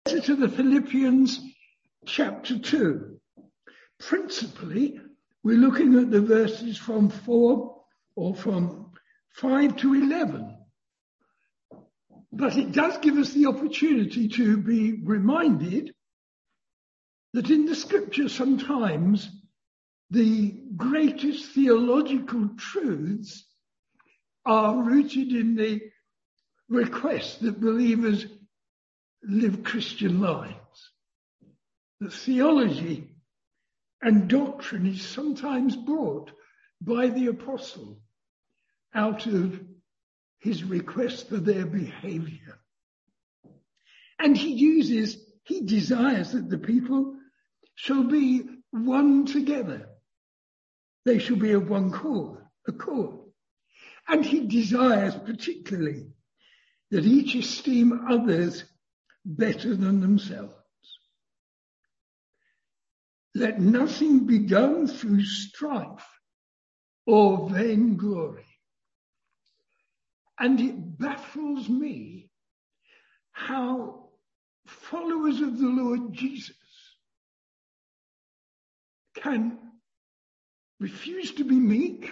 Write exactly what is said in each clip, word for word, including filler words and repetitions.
To the Philippians chapter two. Principally, we're looking at the verses from four or from five to eleven. But it does give us the opportunity to be reminded that in the scripture sometimes the greatest theological truths are rooted in the request that believers live Christian lives. The theology and doctrine is sometimes brought by the apostle out of his request for their behavior. And he uses, he desires that the people shall be one together. They shall be of one accord, accord. And he desires particularly that each esteem others better than themselves. Let nothing be done through strife or vainglory. And it baffles me how followers of the Lord Jesus can refuse to be meek,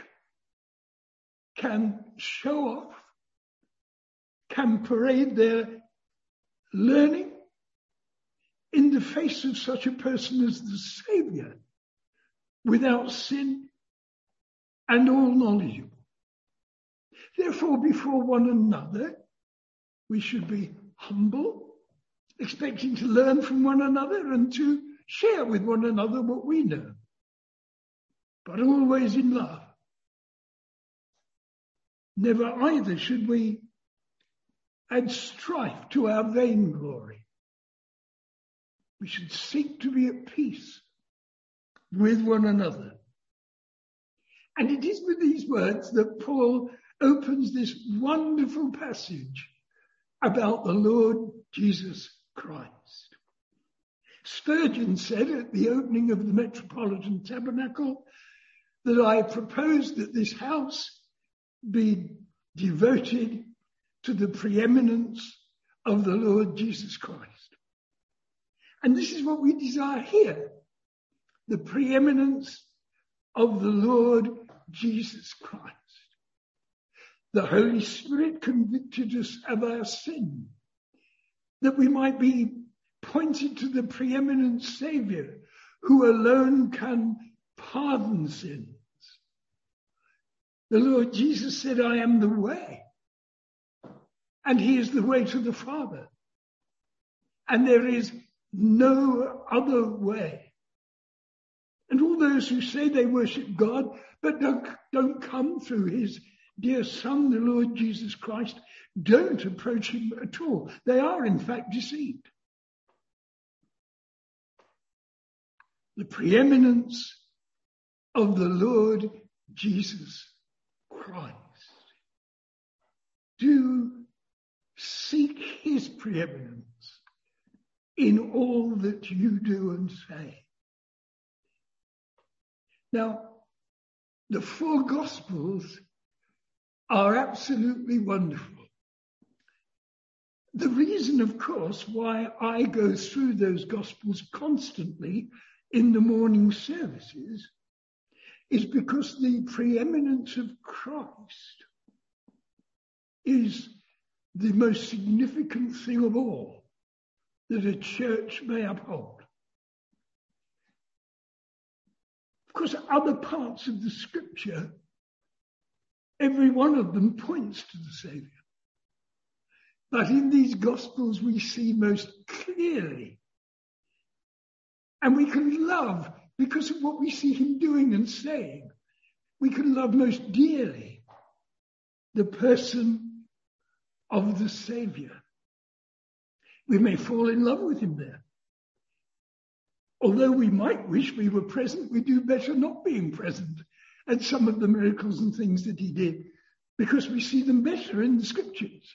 can show off, can parade their learning in the face of such a person as the Saviour, without sin and all knowledgeable. Therefore, before one another, we should be humble, expecting to learn from one another and to share with one another what we know, but always in love. Never either should we add strife to our vainglory. We should seek to be at peace with one another. And it is with these words that Paul opens this wonderful passage about the Lord Jesus Christ. Spurgeon said at the opening of the Metropolitan Tabernacle that I propose that this house be devoted to the preeminence of the Lord Jesus Christ. And this is what we desire here, the preeminence of the Lord Jesus Christ. The Holy Spirit convicted us of our sin, that we might be pointed to the preeminent Saviour, who alone can pardon sins. The Lord Jesus said, I am the way, and he is the way to the Father. And there is no other way. And all those who say they worship God, but don't, don't come through his dear Son, the Lord Jesus Christ, don't approach him at all. They are, in fact, deceived. The preeminence of the Lord Jesus Christ. Do seek his preeminence in all that you do and say. Now, the four Gospels are absolutely wonderful. The reason, of course, why I go through those Gospels constantly in the morning services is because the preeminence of Christ is the most significant thing of all that a church may uphold. Of course, other parts of the scripture, every one of them points to the Saviour. But in these Gospels we see most clearly, and we can love because of what we see him doing and saying, we can love most dearly the person of the Saviour. We may fall in love with him there. Although we might wish we were present, we do better not being present at some of the miracles and things that he did, because we see them better in the scriptures.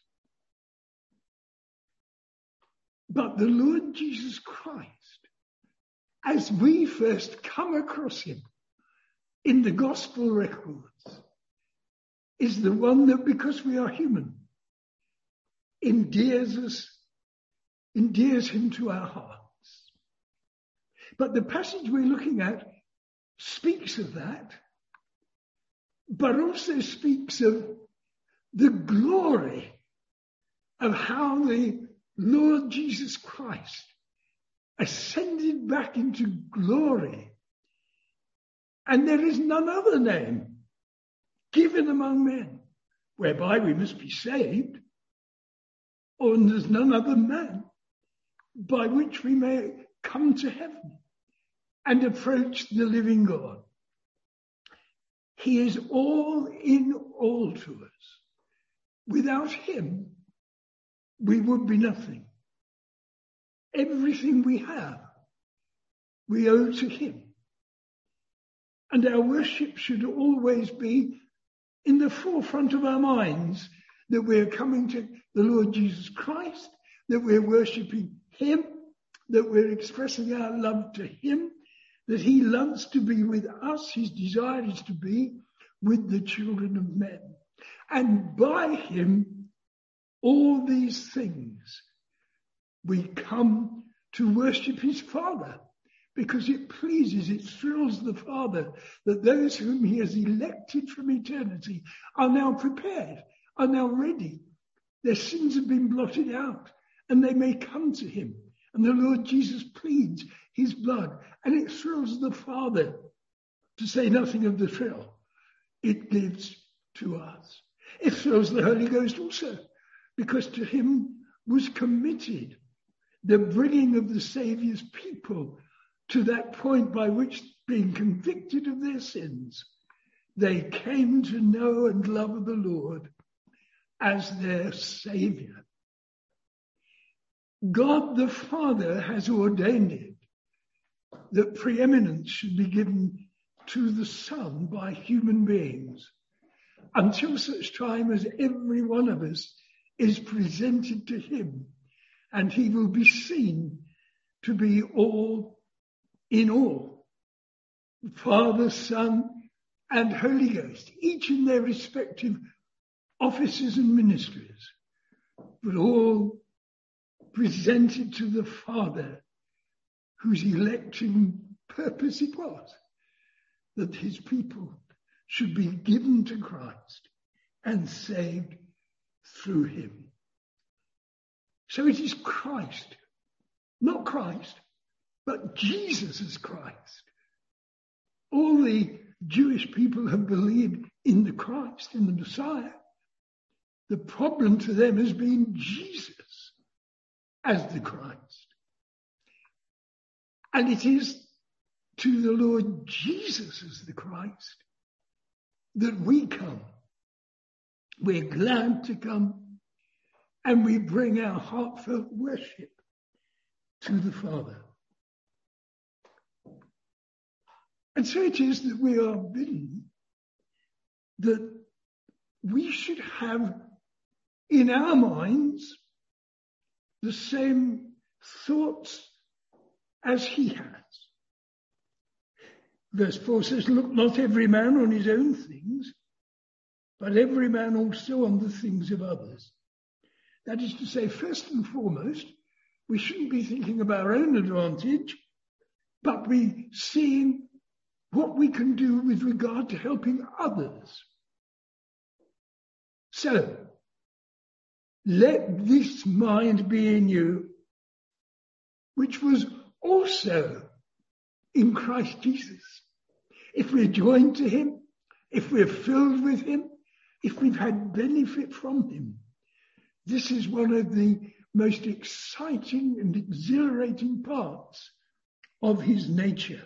But the Lord Jesus Christ, as we first come across him in the gospel records, is the one that, because we are human, endears us endears him to our hearts. But the passage we're looking at speaks of that, but also speaks of the glory of how the Lord Jesus Christ ascended back into glory. And there is none other name given among men whereby we must be saved, or there's none other man by which we may come to heaven and approach the living God. He is all in all to us. Without him, we would be nothing. Everything we have, we owe to him. And our worship should always be in the forefront of our minds, that we're coming to the Lord Jesus Christ, that we're worshipping him, that we're expressing our love to him, that he loves to be with us. His desire is to be with the children of men. And by him, all these things, we come to worship his Father, because it pleases, it thrills the Father that those whom he has elected from eternity are now prepared, are now ready. Their sins have been blotted out and they may come to him. And the Lord Jesus pleads his blood, and it thrills the Father, to say nothing of the thrill it gives to us. It thrills the Holy Ghost also, because to him was committed the bringing of the Saviour's people to that point by which, being convicted of their sins, they came to know and love the Lord as their Saviour. God the Father has ordained it that preeminence should be given to the Son by human beings, until such time as every one of us is presented to him, and he will be seen to be all in all. Father, Son, and Holy Ghost, each in their respective offices and ministries, but all presented to the Father, whose electing purpose it was that his people should be given to Christ and saved through him. So it is Christ, not Christ, but Jesus as Christ. All the Jewish people have believed in the Christ, in the Messiah. The problem to them has been Jesus as the Christ. And it is to the Lord Jesus as the Christ that we come. We're glad to come, and we bring our heartfelt worship to the Father. And so it is that we are bidden that we should have in our minds the same thoughts as he has. Verse four says, look not every man on his own things, but every man also on the things of others. That is to say, first and foremost, we shouldn't be thinking of our own advantage, but be seeing what we can do with regard to helping others. So, let this mind be in you, which was also in Christ Jesus. If we're joined to him, if we're filled with him, if we've had benefit from him, this is one of the most exciting and exhilarating parts of his nature.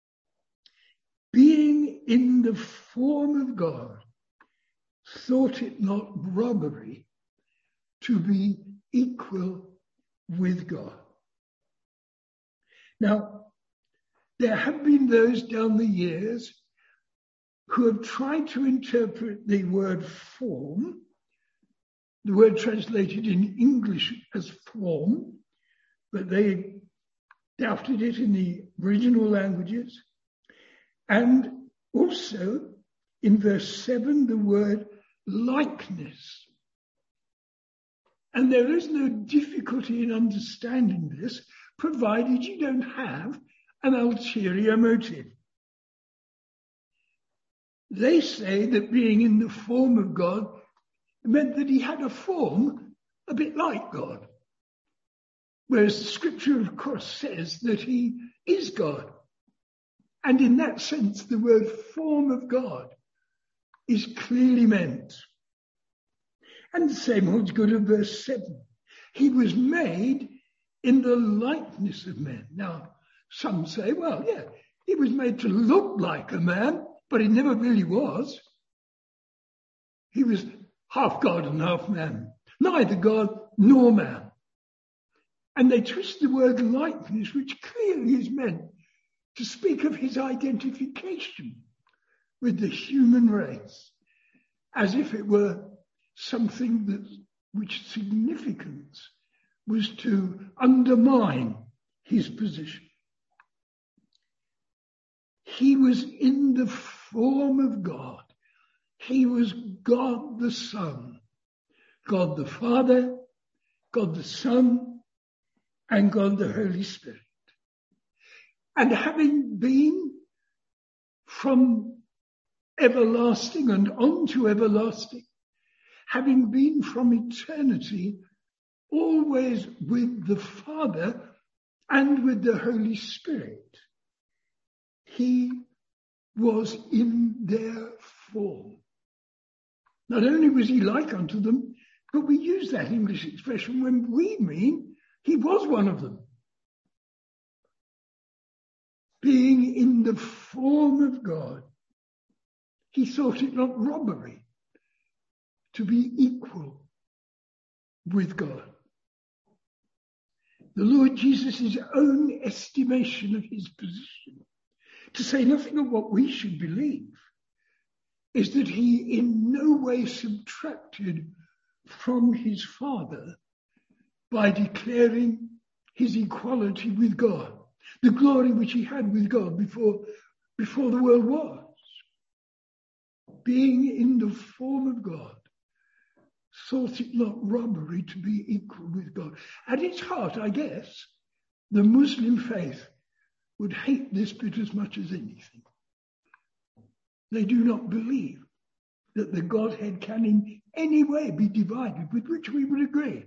Being in the form of God, thought it not robbery to be equal with God. Now, there have been those down the years who have tried to interpret the word form, the word translated in English as form, but they doubted it in the original languages. And also in verse seven, the word likeness. And there is no difficulty in understanding this, provided you don't have an ulterior motive. They say that being in the form of God meant that he had a form a bit like God. Whereas the scripture, of course, says that he is God. And in that sense, the word form of God is clearly meant. And the same holds good of verse seven. He was made in the likeness of men. Now, some say, well, yeah, he was made to look like a man, but he never really was. He was half God and half man, neither God nor man. And they twist the word likeness, which clearly is meant to speak of his identification with the human race, as if it were something that which significance was to undermine his position. He was in the form of God. He was God the Son, God the Father, God the Son, and God the Holy Spirit. And having been from everlasting and on to everlasting, having been from eternity always with the Father and with the Holy Spirit, he was in their form. Not only was he like unto them, but we use that English expression when we mean he was one of them. Being in the form of God, he thought it not robbery to be equal with God. The Lord Jesus' own estimation of his position, to say nothing of what we should believe, is that he in no way subtracted from his Father by declaring his equality with God, the glory which he had with God before, before the world was. Being in the form of God, thought it not robbery to be equal with God. At its heart, I guess, the Muslim faith would hate this bit as much as anything. They do not believe that the Godhead can in any way be divided, with which we would agree.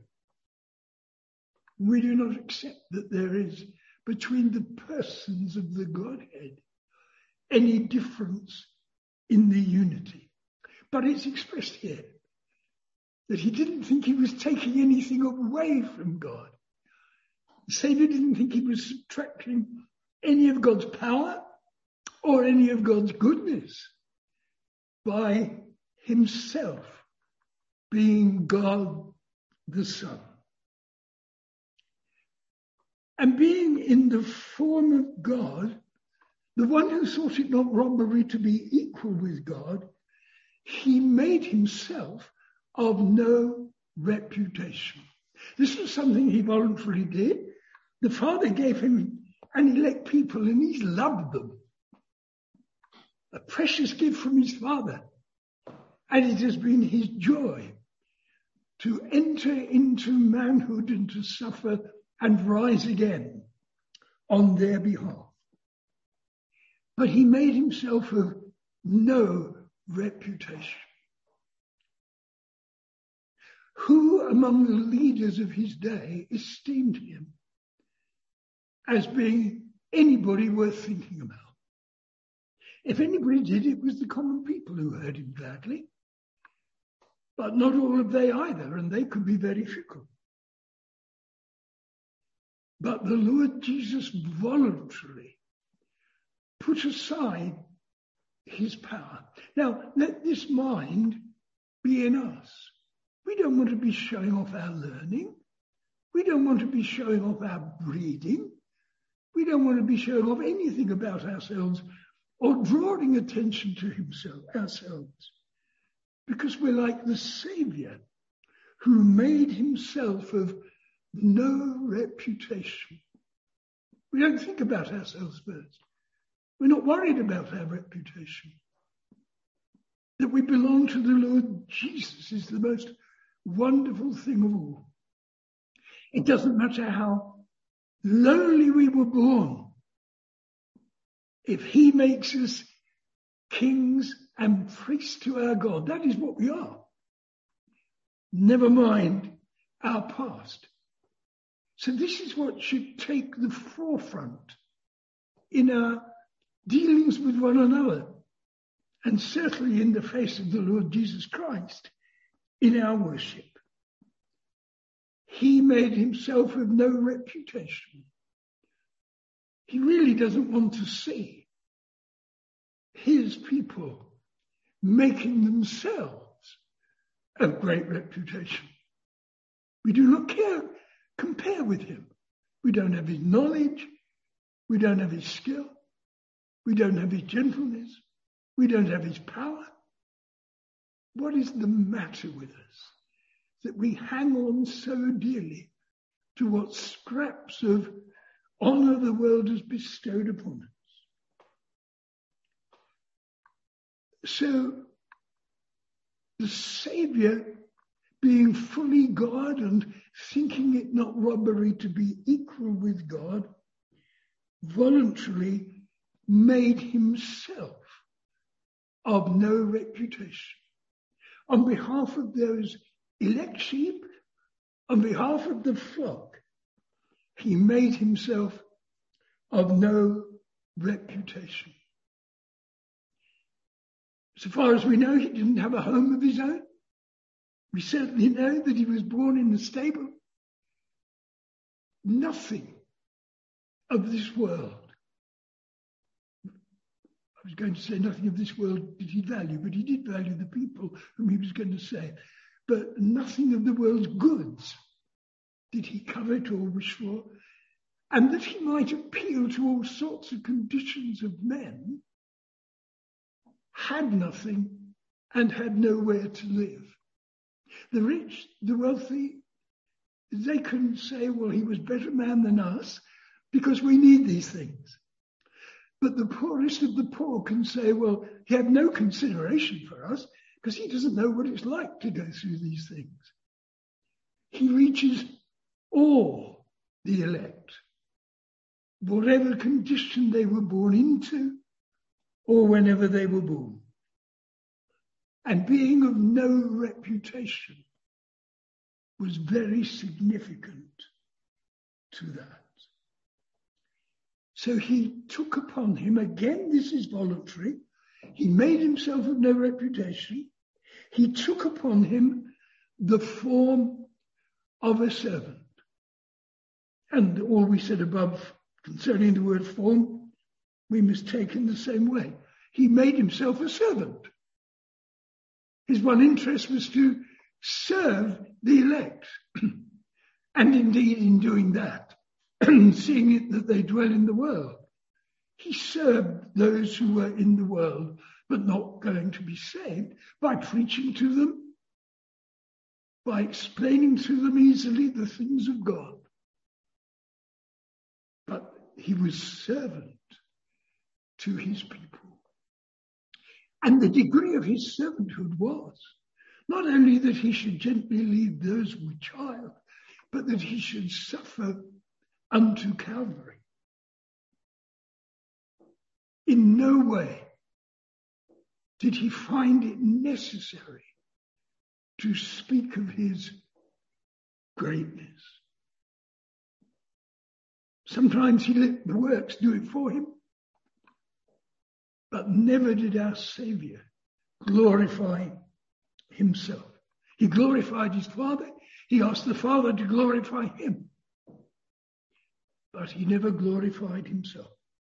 We do not accept that there is between the persons of the Godhead any difference in the unity. But it's expressed here that he didn't think he was taking anything away from God. Satan didn't think he was subtracting any of God's power or any of God's goodness by himself being God the Son. And being in the form of God, the one who thought it not robbery to be equal with God, he made himself of no reputation. This was something he voluntarily did. The Father gave him an elect people and he loved them. A precious gift from his Father. And it has been his joy to enter into manhood and to suffer and rise again on their behalf. But he made himself of no reputation. Who among the leaders of his day esteemed him as being anybody worth thinking about? If anybody did, it was the common people who heard him gladly. But not all of they either, and they could be very fickle. But the Lord Jesus voluntarily put aside his power. Now, let this mind be in us. We don't want to be showing off our learning. We don't want to be showing off our breeding. We don't want to be showing off anything about ourselves or drawing attention to himself, ourselves. Because we're like the Savior who made himself of no reputation. We don't think about ourselves first. We're not worried about our reputation. That we belong to the Lord Jesus is the most wonderful thing of all. It doesn't matter how lowly we were born. If he makes us kings and priests to our God, that is what we are. Never mind our past. So this is what should take the forefront in our dealings with one another, and certainly in the face of the Lord Jesus Christ, in our worship. He made himself of no reputation. He really doesn't want to see his people making themselves of great reputation. We do not care, compare with him. We don't have his knowledge. We don't have his skill. We don't have his gentleness. We don't have his power. What is the matter with us that we hang on so dearly to what scraps of honor the world has bestowed upon us? So the Saviour, being fully God and thinking it not robbery to be equal with God, voluntarily made himself of no reputation. On behalf of those elect sheep, on behalf of the flock, he made himself of no reputation. So far as we know, he didn't have a home of his own. We certainly know that he was born in the stable. Nothing of this world. I was going to say nothing of this world did he value, but he did value the people whom he was going to save. But nothing of the world's goods did he covet or wish for. And that he might appeal to all sorts of conditions of men, had nothing and had nowhere to live. The rich, the wealthy, they couldn't say, well, he was a better man than us because we need these things. But the poorest of the poor can say, well, he had no consideration for us because he doesn't know what it's like to go through these things. He reaches all the elect, whatever condition they were born into or whenever they were born. And being of no reputation was very significant to that. So he took upon him, again, this is voluntary, he made himself of no reputation. He took upon him the form of a servant. And all we said above concerning the word form, we must take in the same way. He made himself a servant. His one interest was to serve the elect. And indeed, in doing that, seeing it that they dwell in the world, he served those who were in the world, but not going to be saved, by preaching to them, by explaining to them easily the things of God. But he was servant to his people. And the degree of his servanthood was not only that he should gently lead those with child, but that he should suffer unto Calvary. In no way did he find it necessary to speak of his greatness. Sometimes he let the works do it for him, but never did our Saviour glorify himself. He glorified his Father. He asked the Father to glorify him. But he never glorified himself.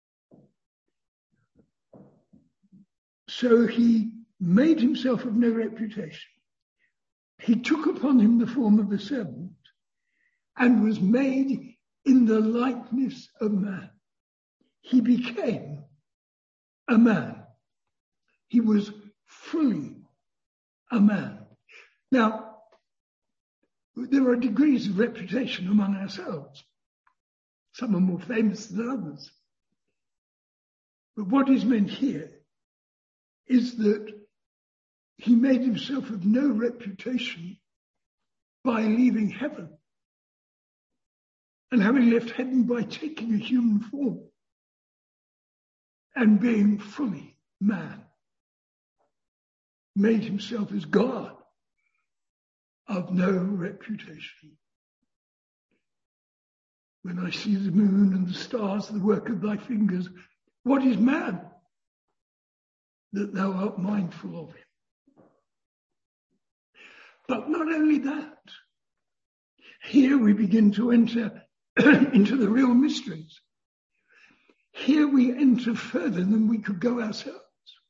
So he made himself of no reputation. He took upon him the form of a servant and was made in the likeness of man. He became a man. He was fully a man. Now, there are degrees of reputation among ourselves. Some are more famous than others. But what is meant here is that he made himself of no reputation by leaving heaven. And having left heaven by taking a human form and being fully man, made himself as God of no reputation. When I see the moon and the stars, the work of thy fingers, what is man that thou art mindful of him? But not only that, here we begin to enter into the real mysteries. Here we enter further than we could go ourselves.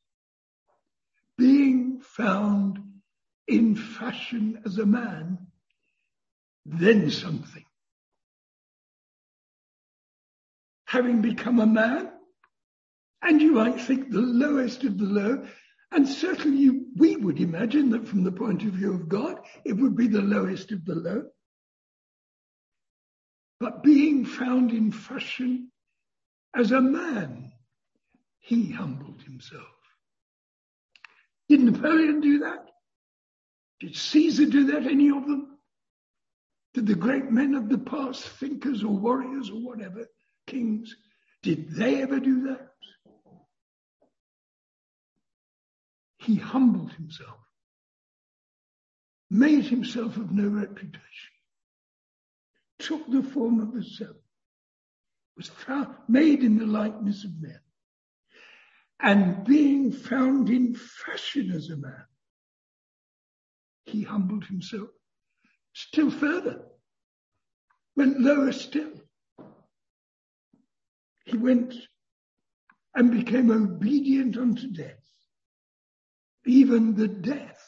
Being found in fashion as a man, then something. Having become a man, and you might think the lowest of the low, and certainly we would imagine that from the point of view of God, it would be the lowest of the low. But being found in fashion as a man, he humbled himself. Did Napoleon do that? Did Caesar do that, any of them? Did the great men of the past, thinkers or warriors or whatever, kings, did they ever do that? He humbled himself, made himself of no reputation, took the form of a servant, was found, made in the likeness of men, and being found in fashion as a man, he humbled himself still further, went lower still. He went and became obedient unto death, even the death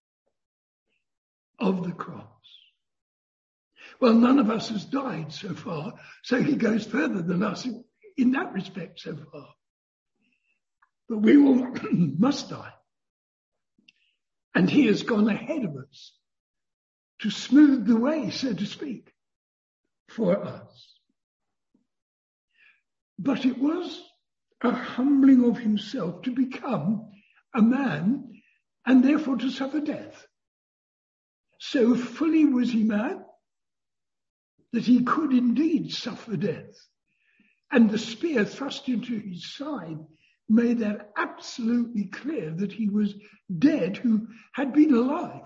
of the cross. Well, none of us has died so far, so he goes further than us in, in that respect so far. But we all must die. And he has gone ahead of us to smooth the way, so to speak, for us. But it was a humbling of himself to become a man and therefore to suffer death. So fully was he man that he could indeed suffer death. And the spear thrust into his side made that absolutely clear that he was dead who had been alive.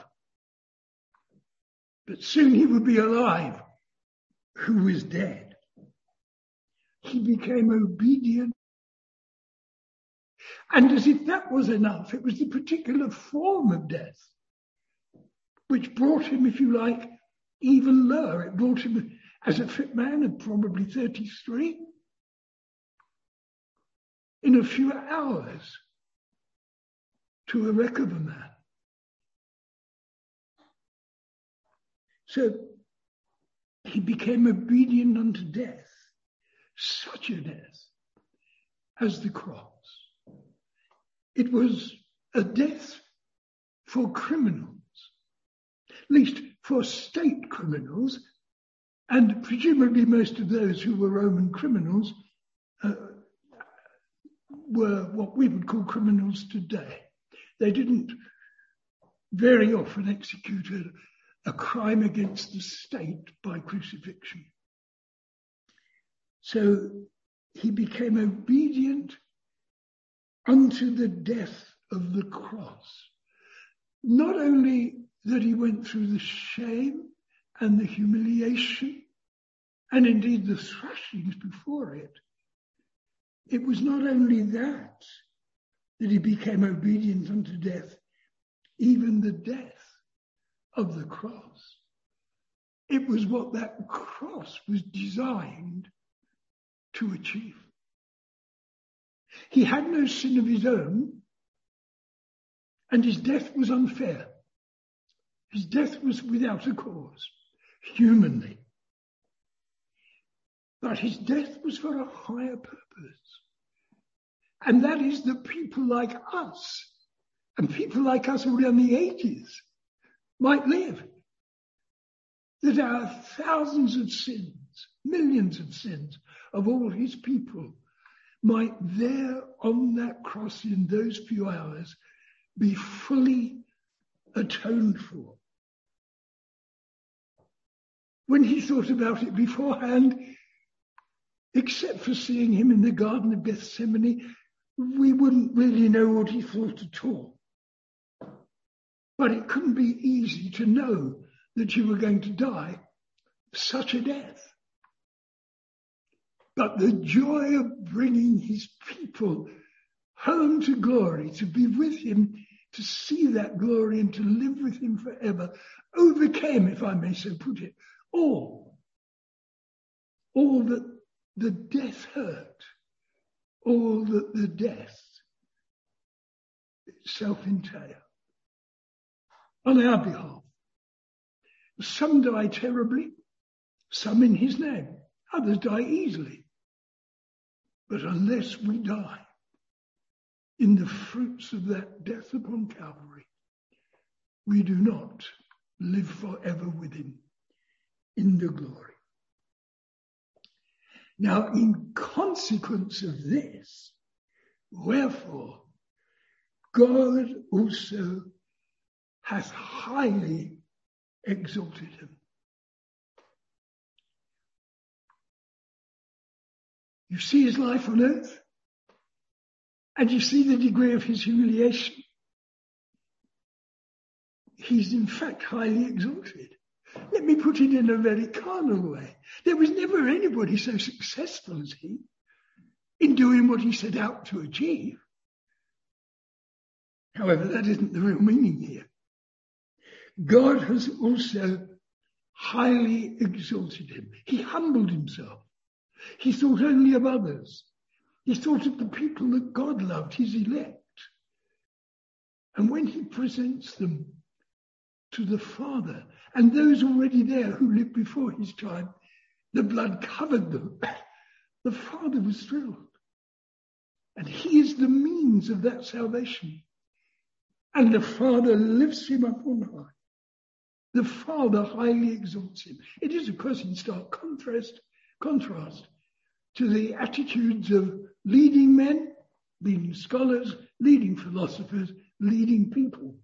But soon he would be alive who was dead. He became obedient. And as if that was enough, it was the particular form of death which brought him, if you like, even lower. It brought him as a fit man of probably thirty-three in a few hours to a wreck of a man. So he became obedient unto death, such a death as the cross. It was a death for criminals, at least for state criminals, and presumably most of those who were Roman criminals uh, were what we would call criminals today. They didn't very often execute a, a crime against the state by crucifixion. So he became obedient unto the death of the cross. Not only that he went through the shame and the humiliation, and indeed the thrashings before it, it was not only that, that he became obedient unto death, even the death of the cross. It was what that cross was designed to achieve. He had no sin of his own, and his death was unfair. His death was without a cause, humanly. But his death was for a higher purpose. And that is that people like us, and people like us around the ages, might live. That our thousands of sins, millions of sins of all his people might there on that cross in those few hours be fully atoned for. when he thought about it beforehand, except for seeing him in the Garden of Gethsemane, we wouldn't really know what he thought at all. But it couldn't be easy to know that you were going to die such a death. But the joy of bringing his people home to glory, to be with him, to see that glory and to live with him forever, overcame, if I may so put it, all. All that the death hurt, all that the death itself entailed. On our behalf. Some die terribly, some in his name, others die easily. But unless we die in the fruits of that death upon Calvary, we do not live forever with him in the glory. Now, in consequence of this, wherefore, God also hath highly exalted him. You see his life on earth, and you see the degree of his humiliation. He's in fact highly exalted. Let me put it in a very carnal way. There was never anybody so successful as he in doing what he set out to achieve. However, that isn't the real meaning here. God has also highly exalted him. He humbled himself. He thought only of others. He thought of the people that God loved, his elect. And when he presents them to the Father, and those already there who lived before his time, the blood covered them. The Father was thrilled. And he is the means of that salvation. And the Father lifts him up on high. The Father highly exalts him. It is, of course, in stark contrast, contrast to the attitudes of leading men, leading scholars, leading philosophers, leading people.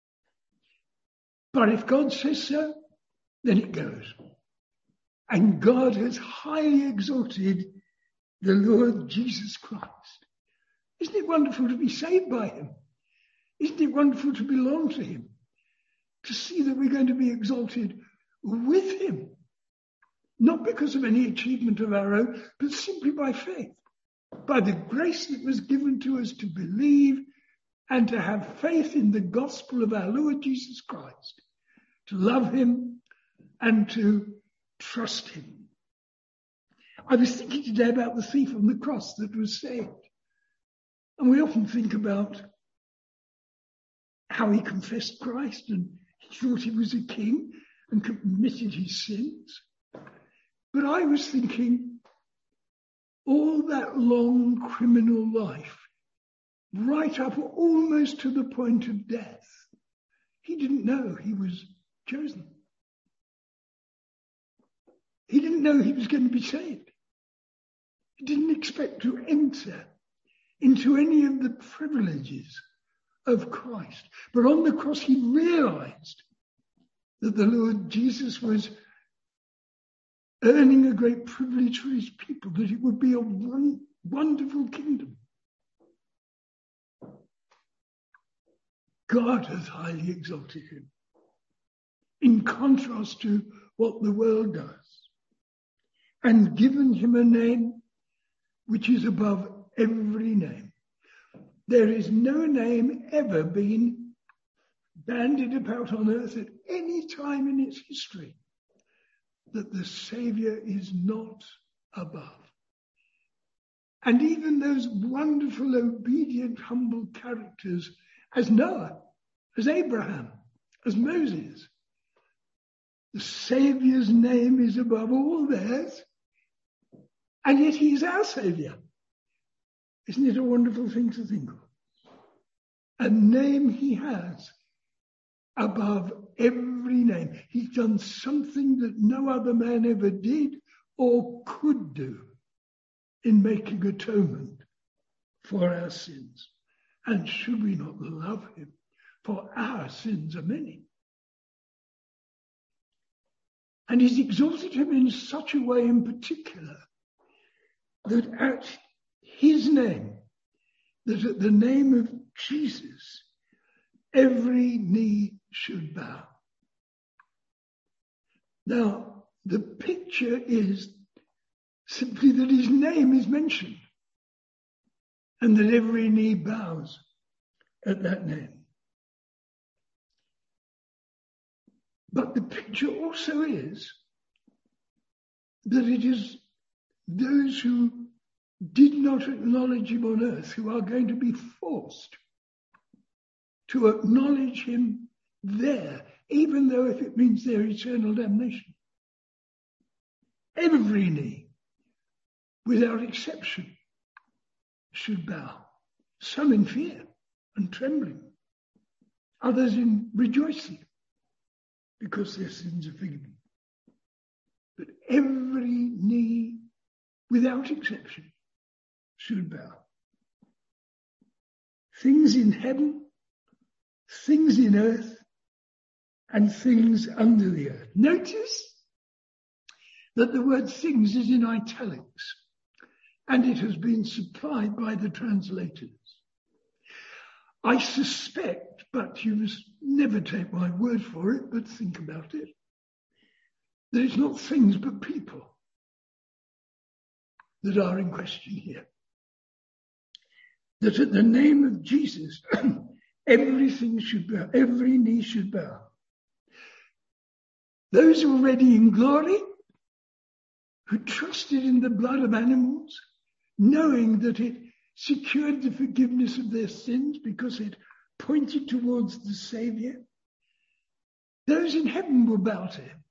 But if God says so, then it goes. And God has highly exalted the Lord Jesus Christ. Isn't it wonderful to be saved by him? Isn't it wonderful to belong to him? To see that we're going to be exalted with him. Not because of any achievement of our own, but simply by faith. By the grace that was given to us to believe and to have faith in the gospel of our Lord Jesus Christ. To love him and to trust him. I was thinking today about the thief on the cross that was saved. And we often think about how he confessed Christ and he thought he was a king and committed his sins. But I was thinking, all that long criminal life, right up almost to the point of death, he didn't know he was chosen. He didn't know he was going to be saved. He didn't expect to enter into any of the privileges of Christ. But on the cross, he realized that the Lord Jesus was earning a great privilege for his people, that it would be a one, wonderful kingdom. God has highly exalted him, in contrast to what the world does, and given him a name which is above every name. There is no name ever been bandied about on earth at any time in its history that the Saviour is not above. And even those wonderful, obedient, humble characters as Noah, as Abraham, as Moses, the Saviour's name is above all theirs, and yet he is our Saviour. Isn't it a wonderful thing to think of? A name he has above every name. He's done something that no other man ever did or could do in making atonement for our sins. And should we not love him? For our sins are many. And he's exalted him in such a way in particular that at his name, that at the name of Jesus, every knee should bow. Now, the picture is simply that his name is mentioned and that every knee bows at that name. But the picture also is that it is those who did not acknowledge him on earth who are going to be forced to acknowledge him there, even though if it means their eternal damnation. Every knee, without exception, should bow. Some in fear and trembling, others in rejoicing because their sins are forgiven. But every knee, without exception, should bow. Things in heaven, things in earth, and things under the earth. Notice that the word things is in italics, and it has been supplied by the translators. I suspect, but you must never take my word for it, but think about it, that it's not things but people that are in question here. That at the name of Jesus, everything should bow, every knee should bow. Those already in glory, who trusted in the blood of animals, knowing that it secured the forgiveness of their sins because it pointed towards the Saviour. Those in heaven will bow to him.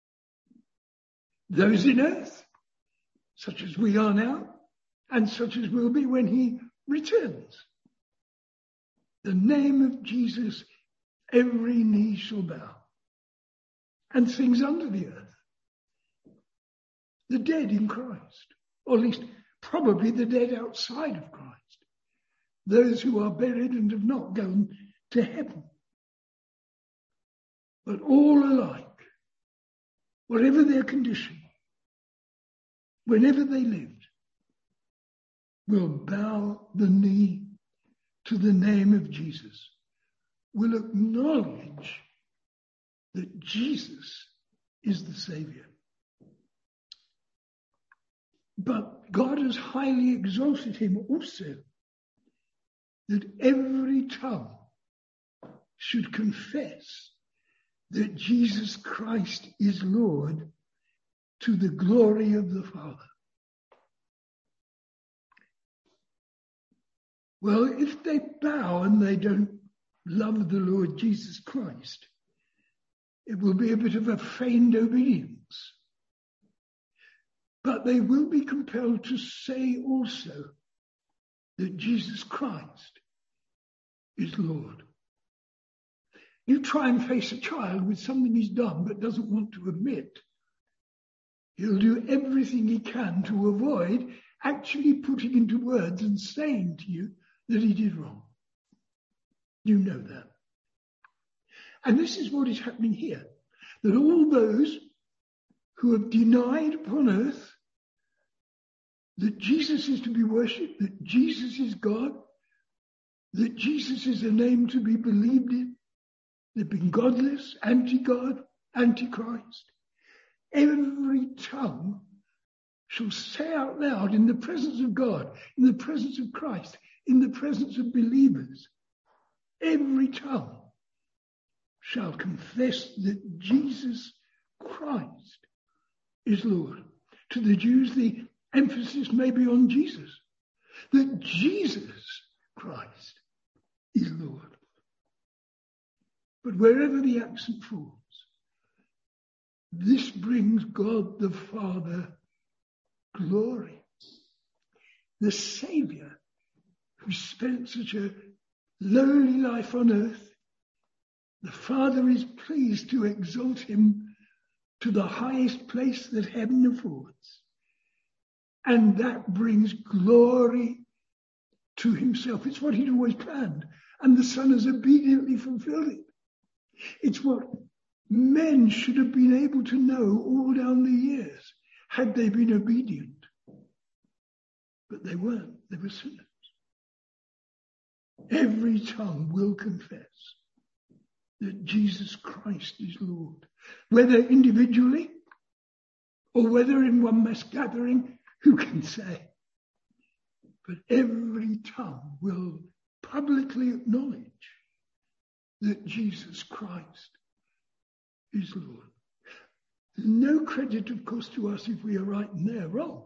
Those in earth, such as we are now, and such as will be when he returns. The name of Jesus, every knee shall bow. And things under the earth. The dead in Christ, or at least probably the dead outside of Christ. Those who are buried and have not gone to heaven. But all alike, whatever their condition, whenever they lived, will bow the knee to the name of Jesus, will acknowledge that Jesus is the Saviour. But God has highly exalted him also, that every tongue should confess that Jesus Christ is Lord, to the glory of the Father. Well, if they bow and they don't love the Lord Jesus Christ, it will be a bit of a feigned obedience. But they will be compelled to say also that Jesus Christ is Lord. You try and face a child with something he's done but doesn't want to admit. He'll do everything he can to avoid actually putting into words and saying to you that he did wrong. You know that. And this is what is happening here. That all those who have denied upon earth that Jesus is to be worshipped, that Jesus is God, that Jesus is a name to be believed in, they've been godless, anti-God, anti-Christ. Every tongue shall say out loud in the presence of God, in the presence of Christ, in the presence of believers, every tongue shall confess that Jesus Christ is Lord. To the Jews, the emphasis may be on Jesus, that Jesus Christ is Lord. But wherever the accent falls, this brings God the Father glory. The Saviour, who spent such a lowly life on earth, the Father is pleased to exalt him to the highest place that heaven affords. And that brings glory to himself. It's what he'd always planned. And the Son has obediently fulfilled it. It's what men should have been able to know all down the years had they been obedient. But they weren't. They were sinners. Every tongue will confess that Jesus Christ is Lord, whether individually or whether in one mass gathering, who can say? But every tongue will publicly acknowledge that Jesus Christ is Lord. There's no credit, of course, to us if we are right and they're wrong.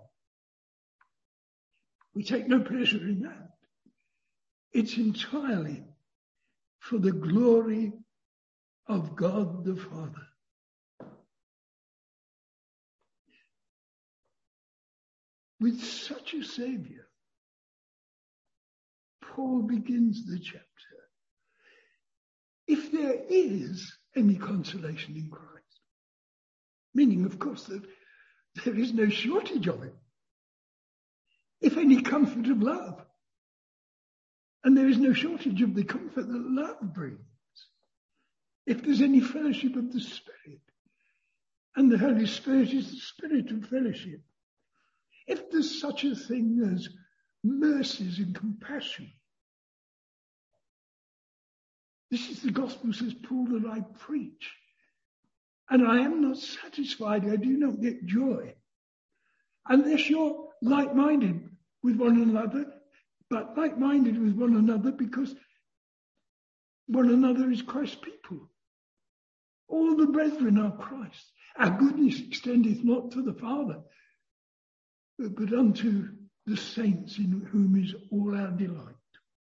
We take no pleasure in that. It's entirely for the glory of God the Father. With such a Saviour, Paul begins the chapter. If there is any consolation in Christ, meaning, of course, that there is no shortage of it. If any comfort of love, and there is no shortage of the comfort that love brings. If there's any fellowship of the Spirit, and the Holy Spirit is the Spirit of fellowship. If there's such a thing as mercies and compassion. This is the gospel, says Paul, that I preach. And I am not satisfied, I do not get joy. Unless you're like-minded with one another, but like-minded with one another because one another is Christ's people. All the brethren are Christ. Our goodness extendeth not to the Father, but unto the saints in whom is all our delight.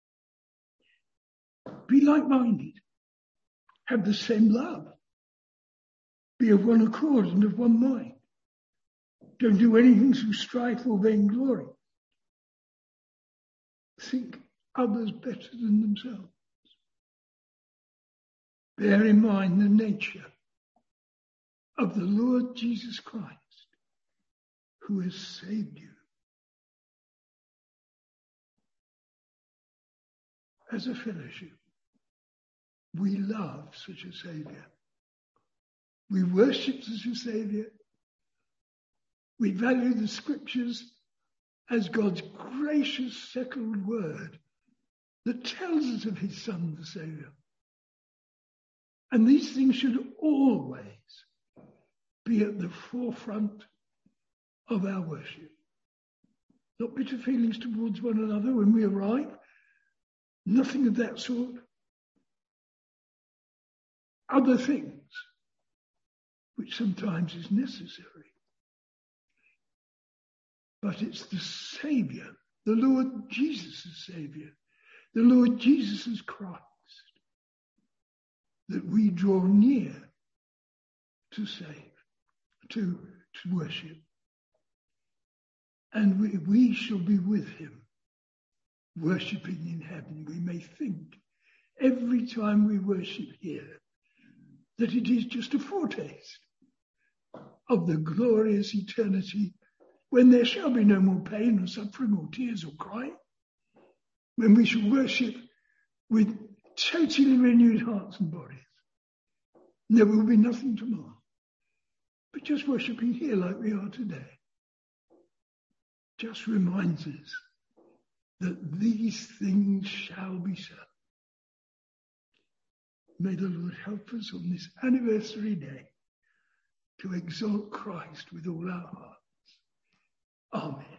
Be like-minded. Have the same love. Be of one accord and of one mind. Don't do anything through strife or vainglory. Think others better than themselves. Bear in mind the nature of the Lord Jesus Christ, who has saved you. As a fellowship, we love such a Saviour. We worship such a Saviour. We value the Scriptures as God's gracious settled word that tells us of his Son, the Saviour. And these things should always be at the forefront of our worship. Not bitter feelings towards one another when we arrive. Nothing of that sort. Other things, which sometimes is necessary. But it's the Saviour, the Lord Jesus' Saviour, the Lord Jesus' Christ, that we draw near to save, to, to worship. And we, we shall be with him, worshipping in heaven. We may think every time we worship here that it is just a foretaste of the glorious eternity when there shall be no more pain or suffering or tears or crying, when we shall worship with totally renewed hearts and bodies. There will be nothing tomorrow, but just worshipping here like we are today just reminds us that these things shall be so. May the Lord help us on this anniversary day to exalt Christ with all our hearts. Amen.